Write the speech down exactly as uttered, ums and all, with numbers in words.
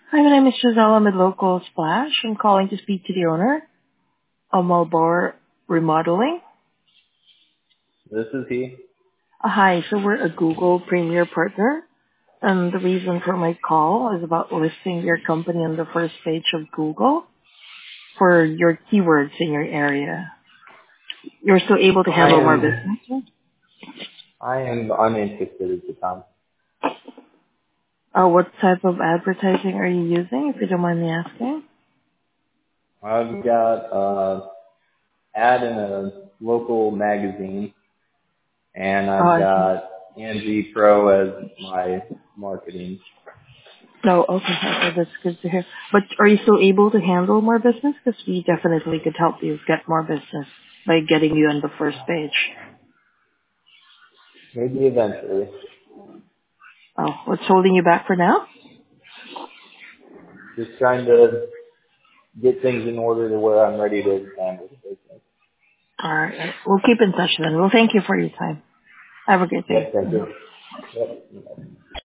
Hi, my name is Giselle. I'm with Local Splash. I'm calling to speak to the owner of Malbar Remodeling. This is he. Uh, hi, so we're a Google Premier Partner, and the reason for my call is about listing your company on the first page of Google for your keywords in your area. You're still able to I handle more am business? I am uninterested at the time. Uh, what type of advertising are you using, if you don't mind me asking? I've got uh ad in a local magazine and Oh, I've I see. got Angie Pro as my marketing. No, okay, okay, that's good to hear. But are you still able to handle more business? Because we definitely could help you get more business by getting you on the first page. Maybe eventually. Oh, what's holding you back for now? Just trying to get things in order to where I'm ready to handle the business. All right, we'll keep in touch then. Well, thank you for your time. Have a good day. Yep, thank Mhm. you. Yep.